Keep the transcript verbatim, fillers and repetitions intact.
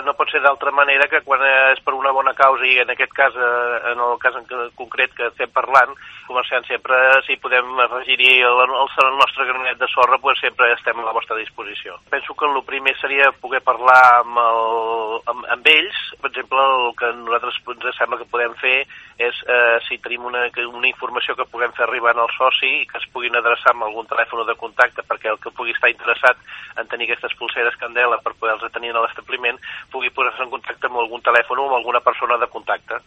No pot ser d'altra manera que quan és per una bona causa, i en aquest cas, en el cas en concret que estem parlant, comerciant sempre, si podem regir-hi el, el nostre granet de sorra, doncs sempre estem a la vostra disposició. Penso que el primer seria poder parlar amb, el, amb, amb ells. Per exemple, el que nosaltres ens sembla que podem fer és, eh, si tenim una, una informació que puguem fer arribar al soci i que es puguin adreçar amb algun telèfon de contacte perquè el que pugui estar interessat en tenir aquestes pulseres Candela per poder-les tenir a l'establiment pugui posar-se en contacte amb algun telèfon o amb alguna persona de contacte.